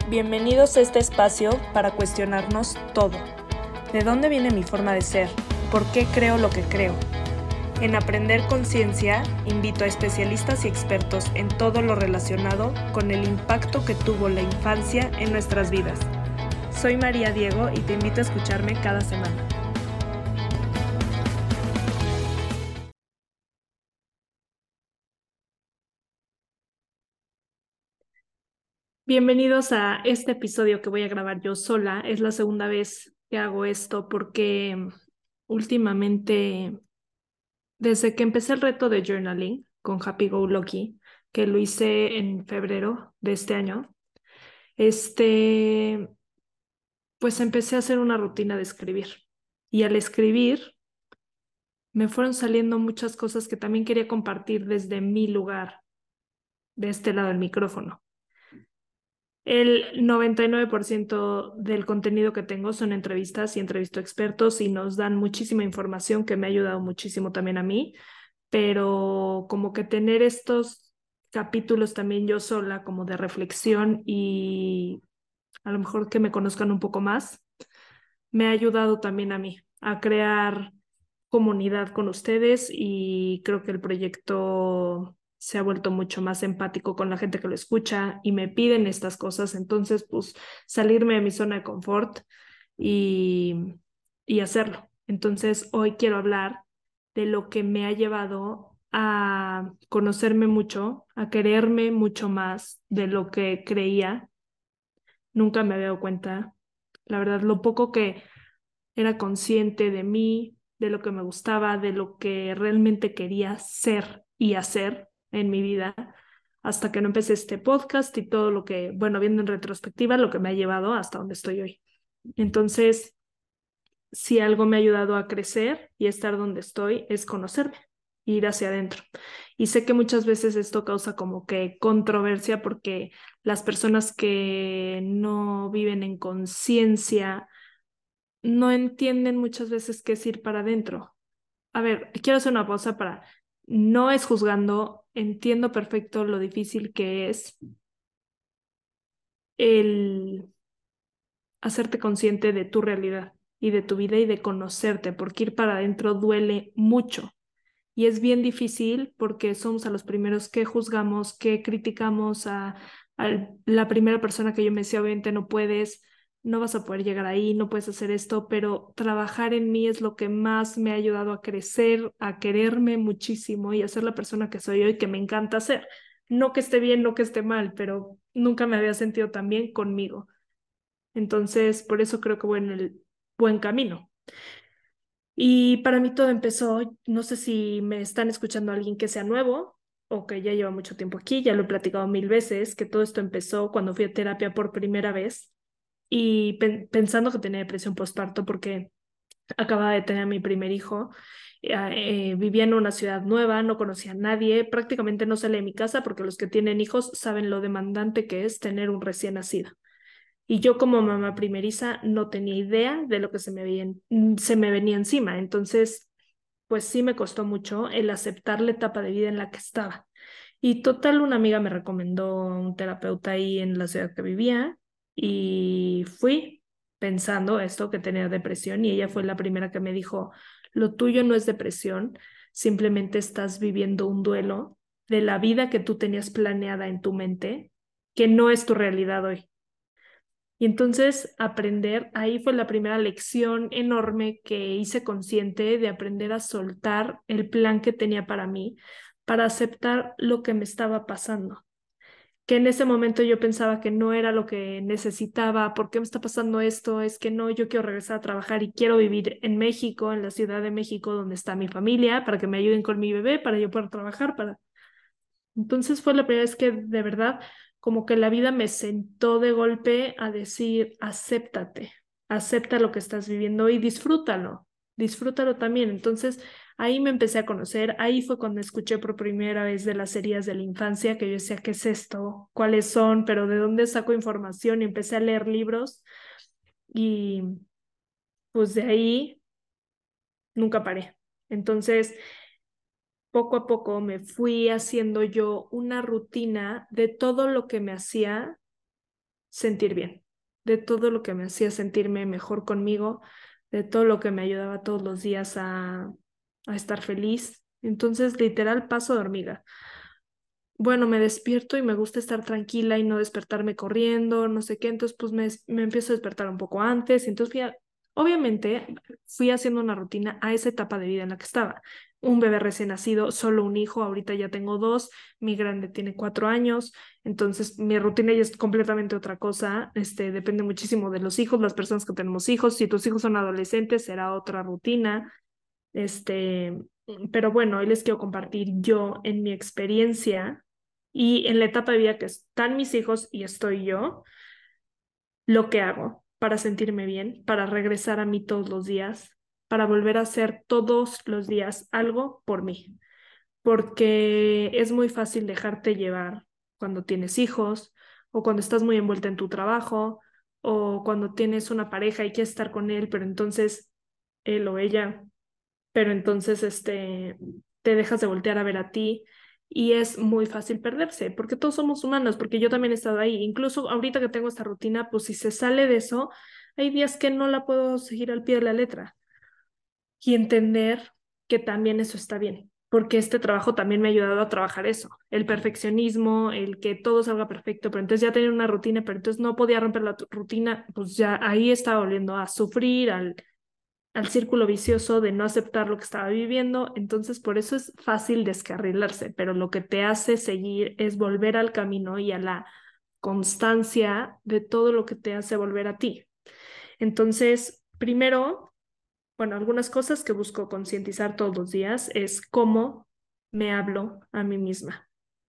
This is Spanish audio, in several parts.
Bienvenidos a este espacio para cuestionarnos todo. ¿De dónde viene mi forma de ser? ¿Por qué creo lo que creo? En Aprender Conciencia, invito a especialistas y expertos en todo lo relacionado con el impacto que tuvo la infancia en nuestras vidas. Soy María Diego y te invito a escucharme cada semana. Bienvenidos a este episodio que voy a grabar yo sola. Es la segunda vez que hago esto porque últimamente, desde que empecé el reto de journaling con Happy Go Lucky, que lo hice en febrero de este año, este, pues empecé a hacer una rutina de escribir. Y al escribir me fueron saliendo muchas cosas que también quería compartir desde mi lugar, de este lado del micrófono. El 99% del contenido que tengo son entrevistas y entrevisto expertos y nos dan muchísima información que me ha ayudado muchísimo también a mí, pero como que tener estos capítulos también yo sola como de reflexión y a lo mejor que me conozcan un poco más, me ha ayudado también a mí a crear comunidad con ustedes y creo que el proyecto se ha vuelto mucho más empático con la gente que lo escucha y me piden estas cosas. Entonces, pues salirme de mi zona de confort y, y hacerlo. Entonces, hoy quiero hablar de lo que me ha llevado a conocerme mucho, a quererme mucho más de lo que creía. Nunca me había dado cuenta. La verdad, lo poco que era consciente de mí, de lo que me gustaba, de lo que realmente quería ser y hacer en mi vida, hasta que no empecé este podcast y todo lo que, bueno, viendo en retrospectiva, lo que me ha llevado hasta donde estoy hoy. Entonces, si algo me ha ayudado a crecer y estar donde estoy, es conocerme, ir hacia adentro. Y sé que muchas veces esto causa como que controversia porque las personas que no viven en conciencia no entienden muchas veces qué es ir para adentro. A ver, quiero hacer una pausa para, no es juzgando, entiendo perfecto lo difícil que es el hacerte consciente de tu realidad y de tu vida y de conocerte, porque ir para adentro duele mucho. Y es bien difícil porque somos a los primeros que juzgamos, que criticamos a la primera persona que yo me decía, obviamente no puedes, no vas a poder llegar ahí, no puedes hacer esto, pero trabajar en mí es lo que más me ha ayudado a crecer, a quererme muchísimo y a ser la persona que soy hoy, que me encanta ser. No que esté bien, no que esté mal, pero nunca me había sentido tan bien conmigo. Entonces, por eso creo que voy en el buen camino. Y para mí todo empezó, no sé si me están escuchando alguien que sea nuevo o que ya lleva mucho tiempo aquí, ya lo he platicado 1000 veces, que todo esto empezó cuando fui a terapia por primera vez y pensando que tenía depresión postparto porque acababa de tener a mi primer hijo, vivía en una ciudad nueva, no conocía a nadie, prácticamente no salía de mi casa porque los que tienen hijos saben lo demandante que es tener un recién nacido. Y yo como mamá primeriza no tenía idea de lo que se me venía encima. Entonces, pues sí me costó mucho el aceptar la etapa de vida en la que estaba. Y total, una amiga me recomendó un terapeuta ahí en la ciudad que vivía y fui pensando esto, que tenía depresión y ella fue la primera que me dijo, lo tuyo no es depresión, simplemente estás viviendo un duelo de la vida que tú tenías planeada en tu mente, que no es tu realidad hoy. Y entonces aprender, ahí fue la primera lección enorme que hice consciente de aprender a soltar el plan que tenía para mí, para aceptar lo que me estaba pasando. Que en ese momento yo pensaba que no era lo que necesitaba, ¿por qué me está pasando esto? Es que no, yo quiero regresar a trabajar y quiero vivir en México, en la Ciudad de México, donde está mi familia, para que me ayuden con mi bebé, para yo poder trabajar, para entonces fue la primera vez que de verdad como que la vida me sentó de golpe a decir, acéptate, acepta lo que estás viviendo y disfrútalo, disfrútalo también. Entonces ahí me empecé a conocer, ahí fue cuando escuché por primera vez de las heridas de la infancia, que yo decía, ¿qué es esto? ¿Cuáles son? ¿Pero de dónde saco información? Y empecé a leer libros y pues de ahí nunca paré. Entonces poco a poco me fui haciendo yo una rutina de todo lo que me hacía sentir bien, de todo lo que me hacía sentirme mejor conmigo, de todo lo que me ayudaba todos los días a estar feliz. Entonces, literal, paso de hormiga. Bueno, me despierto y me gusta estar tranquila y no despertarme corriendo, no sé qué, entonces pues me empiezo a despertar un poco antes, entonces obviamente fui haciendo una rutina a esa etapa de vida en la que estaba. Un bebé recién nacido, solo un hijo, ahorita ya tengo dos, mi grande tiene 4 años, entonces mi rutina ya es completamente otra cosa, depende muchísimo de los hijos, las personas que tenemos hijos, si tus hijos son adolescentes será otra rutina, este, pero bueno, hoy les quiero compartir yo en mi experiencia y en la etapa de vida que están mis hijos y estoy yo, lo que hago para sentirme bien, para regresar a mí todos los días, para volver a hacer todos los días algo por mí, porque es muy fácil dejarte llevar cuando tienes hijos o cuando estás muy envuelta en tu trabajo o cuando tienes una pareja y quieres estar con él, pero entonces él o ella pero entonces te dejas de voltear a ver a ti y es muy fácil perderse, porque todos somos humanos, porque yo también he estado ahí, incluso ahorita que tengo esta rutina, pues si se sale de eso, hay días que no la puedo seguir al pie de la letra y entender que también eso está bien. Porque este trabajo también me ha ayudado a trabajar eso, el perfeccionismo, el que todo salga perfecto, pero entonces ya tenía una rutina, pero entonces no podía romper la rutina, pues ya ahí estaba volviendo a sufrir, al círculo vicioso de no aceptar lo que estaba viviendo, entonces por eso es fácil descarrilarse, pero lo que te hace seguir es volver al camino y a la constancia de todo lo que te hace volver a ti. Entonces, primero, bueno, algunas cosas que busco concientizar todos los días es cómo me hablo a mí misma.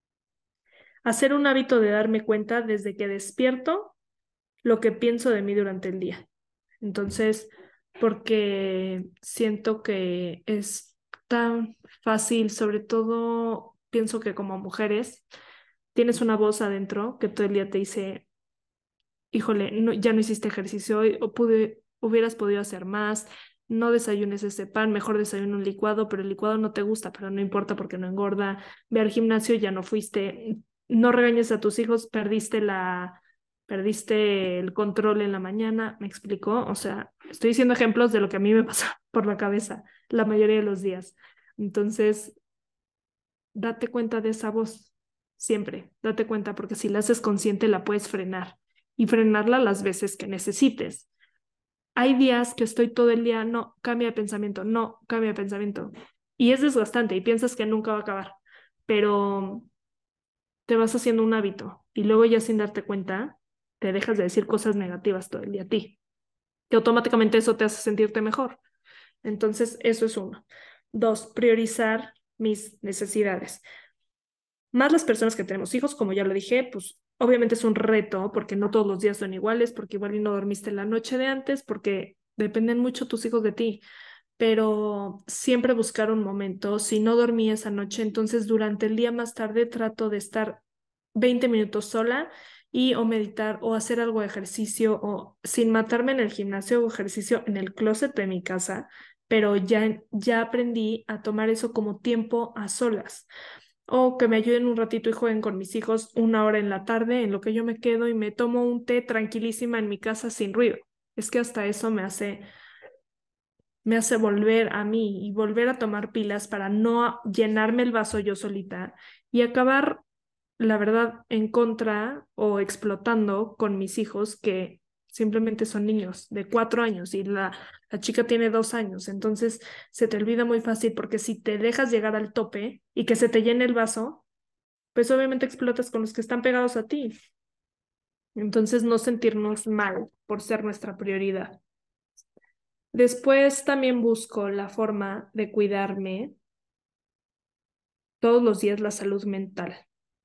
Hacer un hábito de darme cuenta desde que despierto lo que pienso de mí durante el día. Entonces, porque siento que es tan fácil, sobre todo pienso que como mujeres, tienes una voz adentro que todo el día te dice, híjole, ya no hiciste ejercicio hoy, o hubieras podido hacer más, no desayunes ese pan, mejor desayuno un licuado, pero el licuado no te gusta, pero no importa porque no engorda, ve al gimnasio, ya no fuiste, no regañes a tus hijos, perdiste el control en la mañana, ¿me explicó? O sea, estoy diciendo ejemplos de lo que a mí me pasa por la cabeza la mayoría de los días. Entonces, date cuenta de esa voz, siempre, date cuenta, porque si la haces consciente la puedes frenar y frenarla las veces que necesites. Hay días que estoy todo el día, no, cambia de pensamiento, no, cambia de pensamiento. Y es desgastante y piensas que nunca va a acabar, pero te vas haciendo un hábito y luego ya sin darte cuenta, te dejas de decir cosas negativas todo el día a ti, que automáticamente eso te hace sentirte mejor. Entonces, eso es uno. Dos, priorizar mis necesidades. Más las personas que tenemos hijos, como ya lo dije, pues obviamente es un reto porque no todos los días son iguales, porque igual y no dormiste la noche de antes, porque dependen mucho tus hijos de ti, pero siempre buscar un momento. Si no dormí esa noche, entonces durante el día más tarde trato de estar 20 minutos sola y o meditar o hacer algo de ejercicio o sin matarme en el gimnasio o ejercicio en el closet de mi casa, pero ya aprendí a tomar eso como tiempo a solas o que me ayuden un ratito y jueguen con mis hijos 1 hora en la tarde, en lo que yo me quedo y me tomo un té tranquilísima en mi casa sin ruido. Es que hasta eso me hace volver a mí y volver a tomar pilas para no llenarme el vaso yo solita y acabar, la verdad, en contra o explotando con mis hijos que simplemente son niños de 4 años y la chica tiene 2 años. Entonces se te olvida muy fácil porque si te dejas llegar al tope y que se te llene el vaso, pues obviamente explotas con los que están pegados a ti. Entonces no sentirnos mal por ser nuestra prioridad. Después también busco la forma de cuidarme todos los días la salud mental.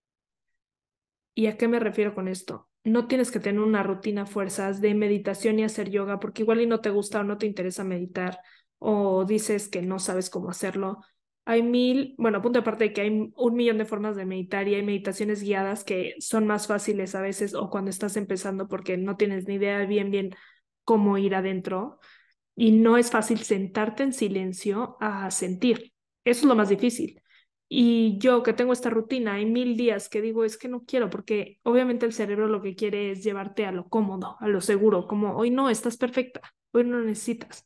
¿Y a qué me refiero con esto? No tienes que tener una rutina a fuerzas de meditación y hacer yoga porque igual y no te gusta o no te interesa meditar o dices que no sabes cómo hacerlo. Hay bueno, punto aparte de que hay 1 millón de formas de meditar y hay meditaciones guiadas que son más fáciles a veces o cuando estás empezando porque no tienes ni idea bien cómo ir adentro y no es fácil sentarte en silencio a sentir. Eso es lo más difícil. Y yo que tengo esta rutina, hay 1000 días que digo, es que no quiero, porque obviamente el cerebro lo que quiere es llevarte a lo cómodo, a lo seguro, como hoy no, estás perfecta, hoy no necesitas,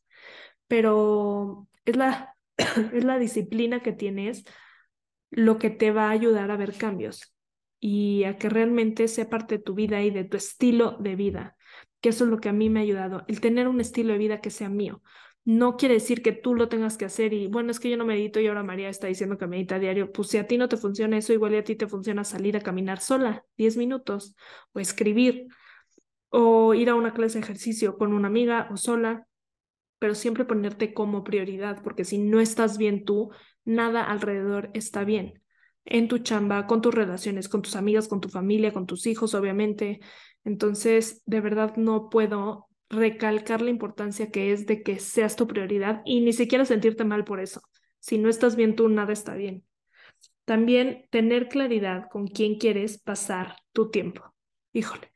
pero es la disciplina que tienes lo que te va a ayudar a ver cambios y a que realmente sea parte de tu vida y de tu estilo de vida, que eso es lo que a mí me ha ayudado, el tener un estilo de vida que sea mío. No quiere decir que tú lo tengas que hacer y bueno, es que yo no medito y ahora María está diciendo que medita a diario. Pues si a ti no te funciona eso, igual y a ti te funciona salir a caminar sola 10 minutos o escribir o ir a una clase de ejercicio con una amiga o sola, pero siempre ponerte como prioridad, porque si no estás bien tú, nada alrededor está bien. En tu chamba, con tus relaciones, con tus amigas, con tu familia, con tus hijos, obviamente. Entonces, de verdad no puedo recalcar la importancia que es de que seas tu prioridad y ni siquiera sentirte mal por eso. Si no estás bien tú, nada está bien. También tener claridad con quién quieres pasar tu tiempo. Híjole,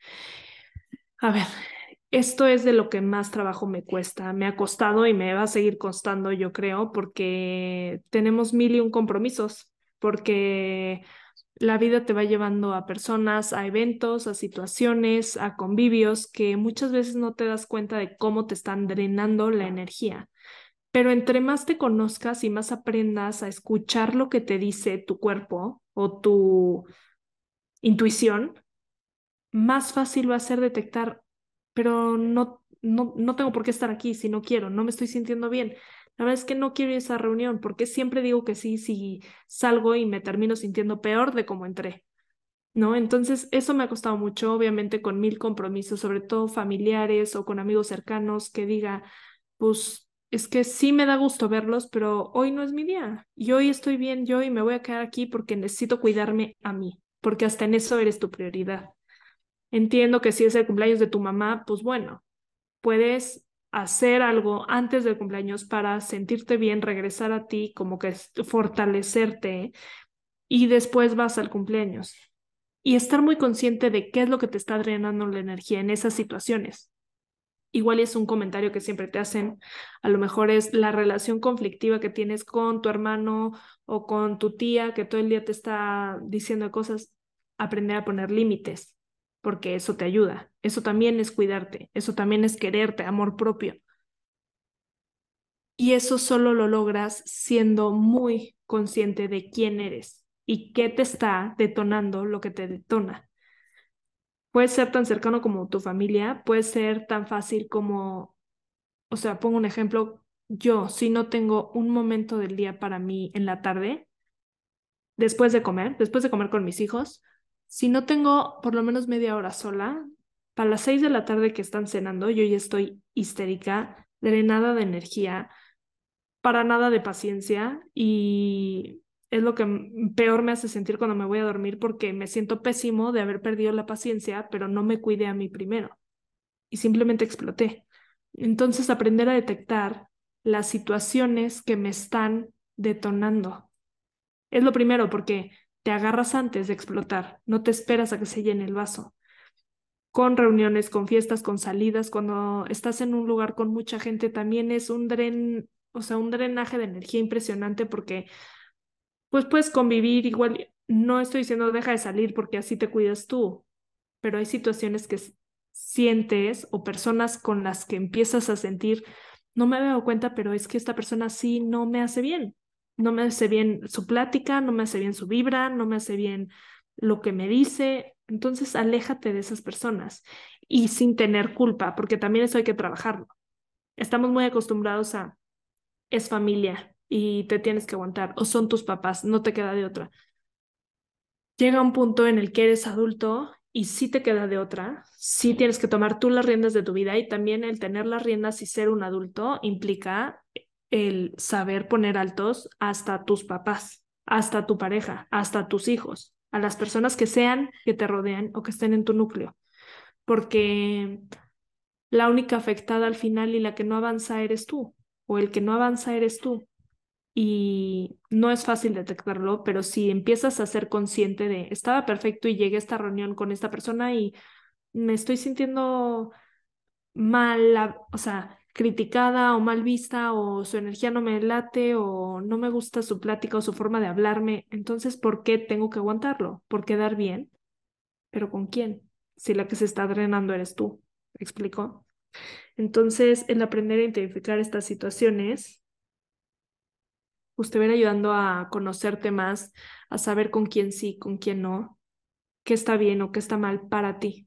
a ver, esto es de lo que más trabajo me cuesta. Me ha costado y me va a seguir costando, yo creo, porque tenemos 1001 compromisos, porque la vida te va llevando a personas, a eventos, a situaciones, a convivios que muchas veces no te das cuenta de cómo te están drenando la energía. Pero entre más te conozcas y más aprendas a escuchar lo que te dice tu cuerpo o tu intuición, más fácil va a ser detectar, pero no tengo por qué estar aquí si no quiero, no me estoy sintiendo bien. La verdad es que no quiero ir a esa reunión porque siempre digo que sí, si salgo y me termino sintiendo peor de cómo entré, ¿no? Entonces, eso me ha costado mucho, obviamente con 1000 compromisos, sobre todo familiares o con amigos cercanos, que diga, pues es que sí me da gusto verlos, pero hoy no es mi día y hoy estoy bien yo y me voy a quedar aquí porque necesito cuidarme a mí, porque hasta en eso eres tu prioridad. Entiendo que si es el cumpleaños de tu mamá, pues bueno, puedes hacer algo antes del cumpleaños para sentirte bien, regresar a ti, como que fortalecerte y después vas al cumpleaños. Y estar muy consciente de qué es lo que te está drenando la energía en esas situaciones. Igual es un comentario que siempre te hacen, a lo mejor es la relación conflictiva que tienes con tu hermano o con tu tía que todo el día te está diciendo cosas, aprender a poner límites, porque eso te ayuda. Eso también es cuidarte, eso también es quererte, amor propio. Y eso solo lo logras siendo muy consciente de quién eres y qué te está detonando lo que te detona. Puede ser tan cercano como tu familia, puede ser tan fácil como, o sea, pongo un ejemplo, yo si no tengo un momento del día para mí en la tarde, después de comer con mis hijos, si no tengo por lo menos media hora sola, para las 6 de la tarde que están cenando, yo ya estoy histérica, drenada de energía, para nada de paciencia y es lo que peor me hace sentir cuando me voy a dormir porque me siento pésimo de haber perdido la paciencia, pero no me cuidé a mí primero y simplemente exploté. Entonces, aprender a detectar las situaciones que me están detonando. Es lo primero porque te agarras antes de explotar, no te esperas a que se llene el vaso. Con reuniones, con fiestas, con salidas, cuando estás en un lugar con mucha gente, también es o sea, un drenaje de energía impresionante porque pues puedes convivir igual. No estoy diciendo deja de salir porque así te cuidas tú, pero hay situaciones que sientes o personas con las que empiezas a sentir, no me he dado cuenta, pero es que esta persona sí no me hace bien. No me hace bien su plática, no me hace bien su vibra, no me hace bien lo que me dice. Entonces, aléjate de esas personas y sin tener culpa, porque también eso hay que trabajarlo. Estamos muy acostumbrados a, es familia y te tienes que aguantar, o son tus papás, no te queda de otra. Llega un punto en el que eres adulto y sí te queda de otra, sí tienes que tomar tú las riendas de tu vida y también el tener las riendas y ser un adulto implica el saber poner altos hasta tus papás, hasta tu pareja, hasta tus hijos, a las personas que sean que te rodean o que estén en tu núcleo, porque la única afectada al final y la que no avanza eres tú, o el que no avanza eres tú y no es fácil detectarlo, pero si empiezas a ser consciente de, estaba perfecto y llegué a esta reunión con esta persona y me estoy sintiendo mal, o sea, criticada o mal vista o su energía no me late o no me gusta su plática o su forma de hablarme, entonces ¿por qué tengo que aguantarlo? ¿Por quedar bien? ¿Pero con quién? Si la que se está drenando eres tú. ¿Me explico? Entonces, el aprender a identificar estas situaciones, pues te va a ir ayudando a conocerte más, a saber con quién sí, con quién no, qué está bien o qué está mal para ti.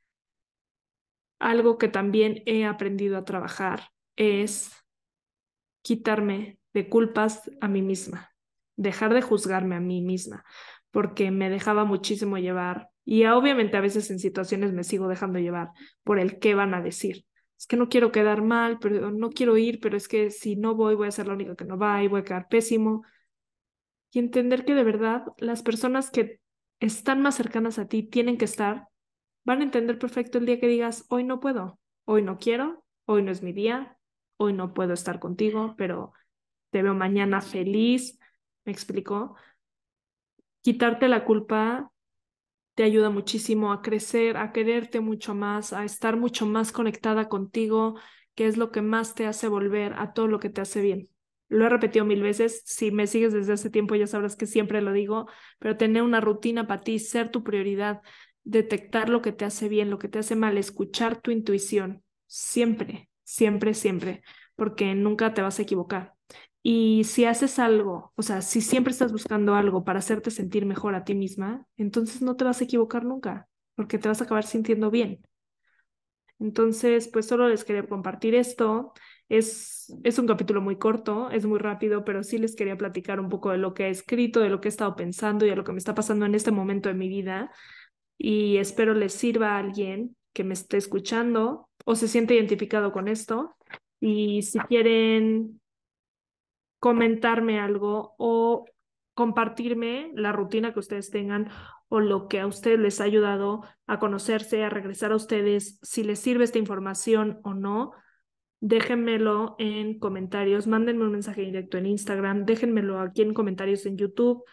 Algo que también he aprendido a trabajar es quitarme de culpas a mí misma, dejar de juzgarme a mí misma, porque me dejaba muchísimo llevar y obviamente a veces en situaciones me sigo dejando llevar por el qué van a decir. Es que no quiero quedar mal, pero no quiero ir, pero es que si no voy, voy a ser la única que no va y voy a quedar pésimo. Y entender que de verdad las personas que están más cercanas a ti tienen que estar, van a entender perfecto el día que digas, hoy no puedo, hoy no quiero, hoy no es mi día, hoy no puedo estar contigo, pero te veo mañana feliz. ¿Me explicó? Quitarte la culpa te ayuda muchísimo a crecer, a quererte mucho más, a estar mucho más conectada contigo, que es lo que más te hace volver a todo lo que te hace bien. Lo he repetido 1000 veces, si me sigues desde hace tiempo ya sabrás que siempre lo digo, pero tener una rutina para ti, ser tu prioridad, detectar lo que te hace bien, lo que te hace mal, escuchar tu intuición, siempre, siempre, siempre, porque nunca te vas a equivocar. Y si haces algo, o sea, si siempre estás buscando algo para hacerte sentir mejor a ti misma, entonces no te vas a equivocar nunca, porque te vas a acabar sintiendo bien. Entonces, pues solo les quería compartir esto. Es un capítulo muy corto, es muy rápido, pero sí les quería platicar un poco de lo que he escrito, de lo que he estado pensando y de lo que me está pasando en este momento de mi vida. Y espero les sirva a alguien que me esté escuchando o se siente identificado con esto. Y si quieren comentarme algo o compartirme la rutina que ustedes tengan o lo que a ustedes les ha ayudado a conocerse, a regresar a ustedes, si les sirve esta información o no, déjenmelo en comentarios, mándenme un mensaje directo en Instagram, déjenmelo aquí en comentarios en YouTube.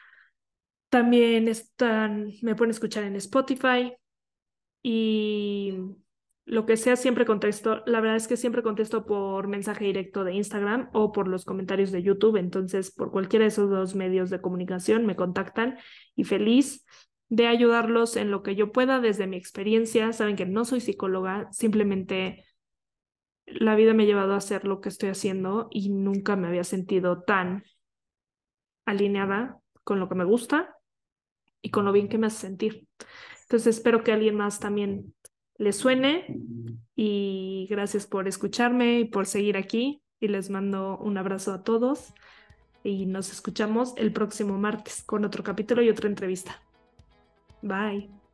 También me pueden escuchar en Spotify y lo que sea, siempre contesto. La verdad es que siempre contesto por mensaje directo de Instagram o por los comentarios de YouTube. Entonces, por cualquiera de esos dos medios de comunicación me contactan y feliz de ayudarlos en lo que yo pueda desde mi experiencia. Saben que no soy psicóloga, simplemente la vida me ha llevado a hacer lo que estoy haciendo y nunca me había sentido tan alineada con lo que me gusta y con lo bien que me hace sentir. Entonces espero que a alguien más también le suene y gracias por escucharme y por seguir aquí y les mando un abrazo a todos y nos escuchamos el próximo martes con otro capítulo y otra entrevista. Bye.